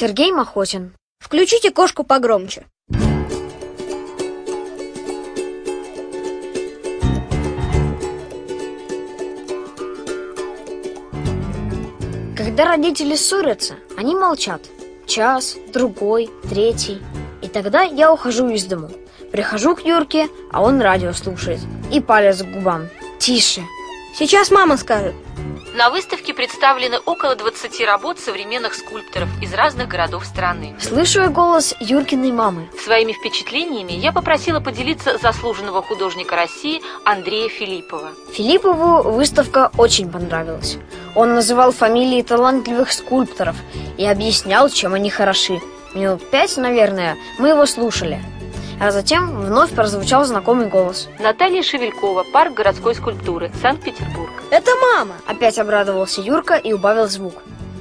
Сергей Махотин. Включите кошку погромче. Когда родители ссорятся, они молчат. Час, другой, третий. И тогда я ухожу из дому. Прихожу к Юрке, а он радио слушает. И палец к губам. Тише. Сейчас мама скажет. На выставке представлены около 20 работ современных скульпторов из разных городов страны. Слышу я голос Юркиной мамы. Своими впечатлениями я попросила поделиться заслуженного художника России Андрея Филиппова. Филиппову выставка очень понравилась. Он называл фамилии талантливых скульпторов и объяснял, чем они хороши. Минут 5, наверное, мы его слушали. А затем вновь прозвучал знакомый голос. Наталья Шевелькова, парк городской скульптуры, Санкт-Петербург. Это мама! Опять обрадовался Юрка и убавил звук.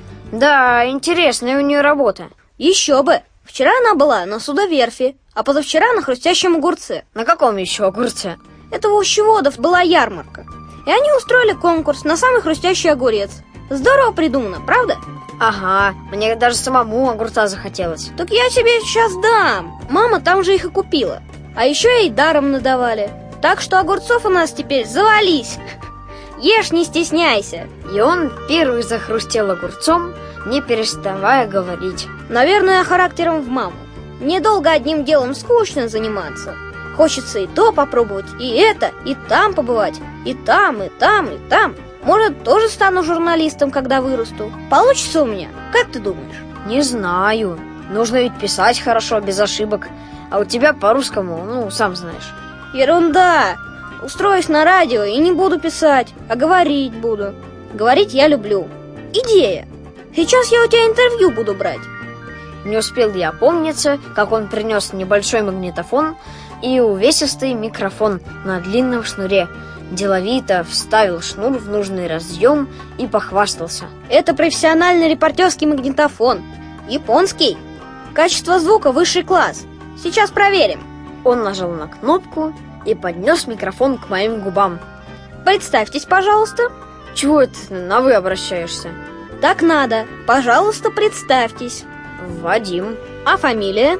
Да, интересная у нее работа. Еще бы! Вчера она была на судоверфи, а позавчера на хрустящем огурце. На каком еще огурце? Это у овощеводов была ярмарка. И они устроили конкурс на самый хрустящий огурец. Здорово придумано, правда? Ага, мне даже самому огурца захотелось. Так я тебе сейчас дам. Мама там же их и купила. А еще и даром надавали. Так что огурцов у нас теперь завались. Ешь, не стесняйся. И он первый захрустел огурцом, не переставая говорить. Наверное, характером в маму. Мне долго одним делом скучно заниматься. Хочется и то попробовать, и это, и там побывать. И там, и там, и там. Может, тоже стану журналистом, когда вырасту. Получится у меня? Как ты думаешь? Не знаю. Нужно ведь писать хорошо, без ошибок. А у тебя по-русскому, сам знаешь. Ерунда! Устроюсь на радио и не буду писать, а говорить буду. Говорить я люблю. Идея! Сейчас я у тебя интервью буду брать. Не успел я опомниться, как он принес небольшой магнитофон и увесистый микрофон на длинном шнуре. Деловито вставил шнур в нужный разъем и похвастался. Это профессиональный репортерский магнитофон. Японский. Качество звука высший класс. Сейчас проверим. Он нажал на кнопку и поднес микрофон к моим губам. Представьтесь, пожалуйста. Чего это на «вы» обращаешься? Так надо. Пожалуйста, представьтесь. Вадим. А фамилия?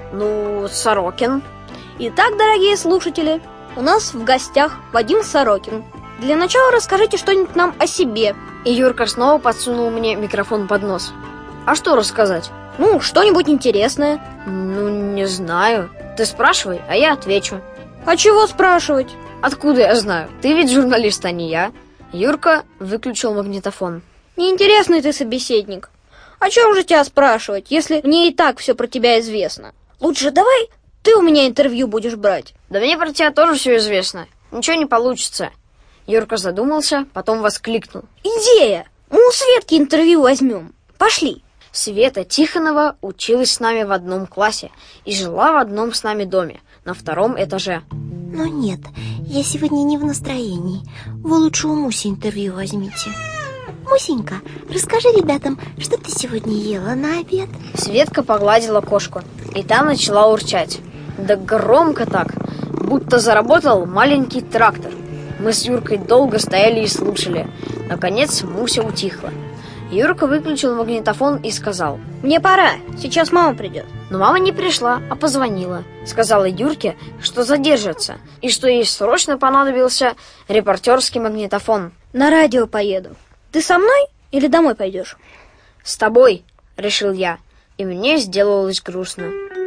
Сорокин. Итак, дорогие слушатели, у нас в гостях Вадим Сорокин. Для начала расскажите что-нибудь нам о себе. И Юрка снова подсунул мне микрофон под нос. А что рассказать? Что-нибудь интересное. Не знаю. Ты спрашивай, а я отвечу. А чего спрашивать? Откуда я знаю? Ты ведь журналист, а не я. Юрка выключил магнитофон. Неинтересный ты собеседник. О чем же тебя спрашивать, если мне и так все про тебя известно? Лучше давай ты у меня интервью будешь брать. Да мне про тебя тоже все известно. Ничего не получится. Юрка задумался, потом воскликнул. Идея! Мы у Светки интервью возьмем. Пошли. Света Тихонова училась с нами в одном классе и жила в одном с нами доме, на 2-м этаже. Но нет, я сегодня не в настроении. Вы лучше у Муси интервью возьмите. Мусенька, расскажи ребятам, что ты сегодня ела на обед? Светка погладила кошку, и та начала урчать. Да громко так, будто заработал маленький трактор. Мы с Юркой долго стояли и слушали. Наконец Муся утихла. Юрка выключил магнитофон и сказал: мне пора, сейчас мама придет. Но мама не пришла, а позвонила. Сказала Юрке, что задержится, и что ей срочно понадобился репортерский магнитофон. На радио поеду. Ты со мной или домой пойдешь? С тобой, решил я, и мне сделалось грустно.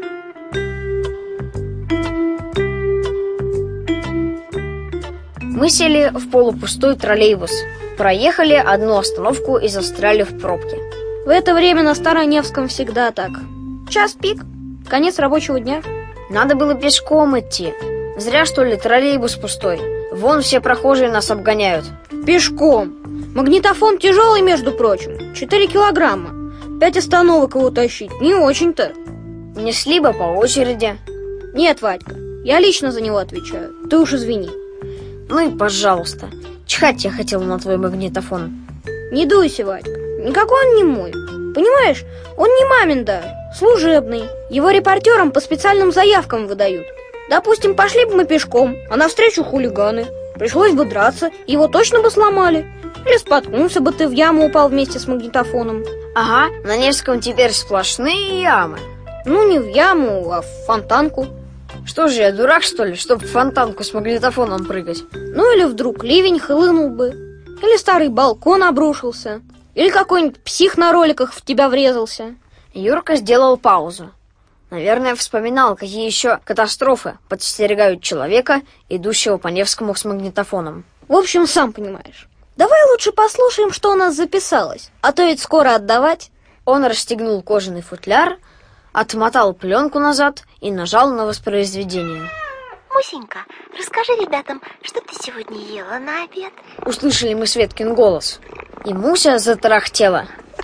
Мы сели в полупустой троллейбус, проехали одну остановку и застряли в пробке. В это время на Староневском всегда так. Час пик, конец рабочего дня. Надо было пешком идти. Зря, что ли, троллейбус пустой. Вон все прохожие нас обгоняют. Пешком. Магнитофон тяжелый, между прочим. 4 килограмма. 5 остановок его тащить не очень-то. Несли бы по очереди. Нет, Вадька, я лично за него отвечаю. Ты уж извини. Ну и пожалуйста. Чихать я хотел на твой магнитофон. Не дуйся, Вадька. Никакой он не мой. Понимаешь, он не мамин дар, служебный. Его репортерам по специальным заявкам выдают. Допустим, пошли бы мы пешком, а навстречу хулиганы. Пришлось бы драться, его точно бы сломали. Или споткнулся бы ты, в яму упал вместе с магнитофоном. Ага, на Невском теперь сплошные ямы. Ну, не в яму, а в фонтанку. Что же, я дурак, что ли, чтобы в фонтанку с магнитофоном прыгать? Ну, или вдруг ливень хлынул бы. Или старый балкон обрушился. Или какой-нибудь псих на роликах в тебя врезался. Юрка сделал паузу. Наверное, вспоминал, какие еще катастрофы подстерегают человека, идущего по Невскому с магнитофоном. В общем, сам понимаешь. Давай лучше послушаем, что у нас записалось. А то ведь скоро отдавать. Он расстегнул кожаный футляр, отмотал пленку назад и нажал на воспроизведение. Мусенька, расскажи ребятам, что ты сегодня ела на обед. Услышали мы Светкин голос. И Муся затарахтела.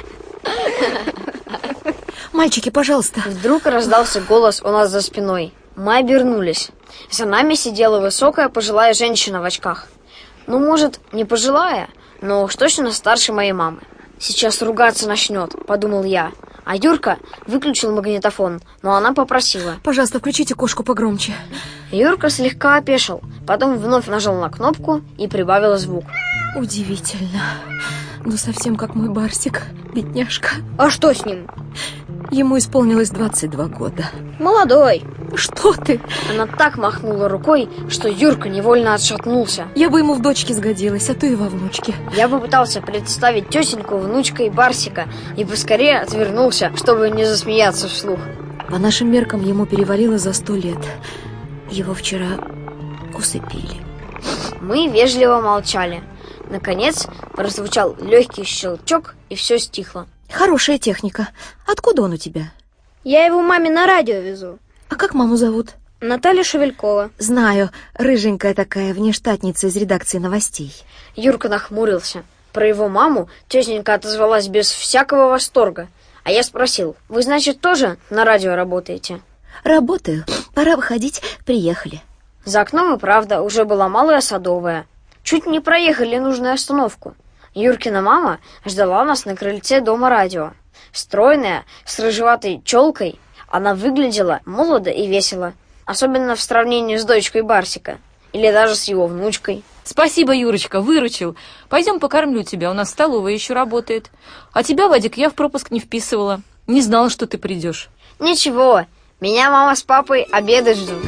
Мальчики, пожалуйста. Вдруг раздался голос у нас за спиной. Мы обернулись. За нами сидела высокая пожилая женщина в очках. Ну, может, не пожилая, но уж точно старше моей мамы. Сейчас ругаться начнет, подумал я. А Юрка выключил магнитофон, но она попросила: пожалуйста, включите кошку погромче. Юрка слегка опешил, потом вновь нажал на кнопку и прибавил звук. Удивительно. Ну, совсем как мой Барсик, бедняжка. А что с ним? Ему исполнилось 22 года. Молодой. Что ты? Она так махнула рукой, что Юрка невольно отшатнулся. Я бы ему в дочке сгодилась, а то и во внучке. Я попытался представить тетеньку внучкой Барсика и поскорее отвернулся, чтобы не засмеяться вслух. По нашим меркам ему перевалило за 100 лет. Его вчера усыпили. Мы вежливо молчали. Наконец прозвучал легкий щелчок, и все стихло. Хорошая техника. Откуда он у тебя? Я его маме на радио везу. А как маму зовут? Наталья Шевелькова. Знаю, рыженькая такая, внештатница из редакции новостей. Юрка нахмурился. Про его маму тетенька отозвалась без всякого восторга. А я спросил: вы, значит, тоже на радио работаете? Работаю. Пора выходить. Приехали. За окном и правда уже была малая Садовая. Чуть не проехали нужную остановку. Юркина мама ждала нас на крыльце дома радио. Стройная, с рыжеватой челкой, она выглядела молодо и весело. Особенно в сравнении с дочкой Барсика. Или даже с его внучкой. Спасибо, Юрочка, выручил. Пойдем покормлю тебя, у нас столовая еще работает. А тебя, Вадик, я в пропуск не вписывала. Не знала, что ты придешь. Ничего, меня мама с папой обеды ждут.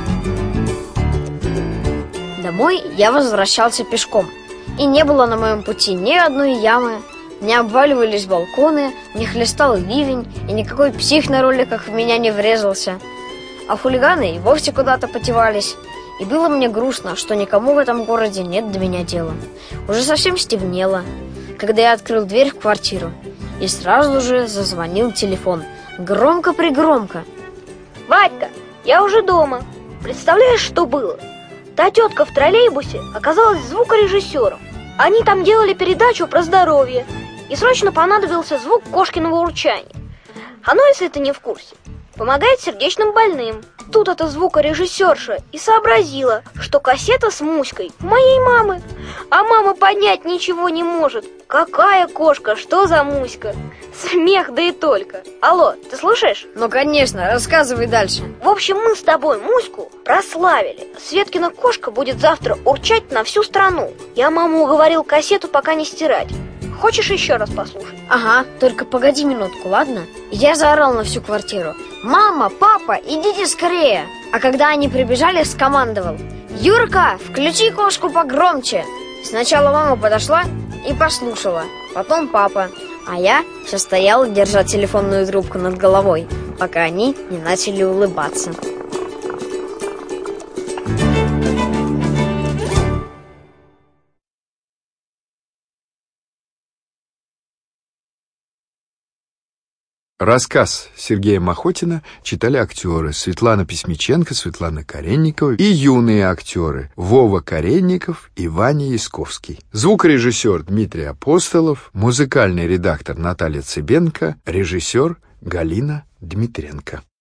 Домой я возвращался пешком. И не было на моем пути ни одной ямы, не обваливались балконы, не хлестал ливень, и никакой псих на роликах в меня не врезался. А хулиганы и вовсе куда-то потевались. И было мне грустно, что никому в этом городе нет до меня дела. Уже совсем стемнело, когда я открыл дверь в квартиру. И сразу же зазвонил телефон. Громко-пригромко. Вадька, я уже дома. Представляешь, что было? Та тетка в троллейбусе оказалась звукорежиссером. Они там делали передачу про здоровье, и срочно понадобился звук кошкиного урчания. Оно, если ты не в курсе, помогает сердечным больным. Тут эта звукорежиссерша и сообразила, что кассета с Муськой у моей мамы. А мама понять ничего не может. Какая кошка, что за Муська? Смех, да и только. Алло, ты слушаешь? Ну, конечно, рассказывай дальше. В общем, мы с тобой Муську прославили. Светкина кошка будет завтра урчать на всю страну. Я маму уговорил кассету пока не стирать. Хочешь еще раз послушать? Ага, только погоди минутку, ладно? Я заорал на всю квартиру: мама, папа, идите скорее. А когда они прибежали, скомандовал: Юрка, включи кошку погромче. Сначала мама подошла и послушала, потом папа. А я все стоял, держа телефонную трубку над головой, пока они не начали улыбаться. Рассказ Сергея Махотина читали актеры Светлана Письмиченко, Светлана Каренникова и юные актеры Вова Каренников и Ваня Ясковский. Звукорежиссер Дмитрий Апостолов, музыкальный редактор Наталья Цыбенко, режиссер Галина Дмитренко.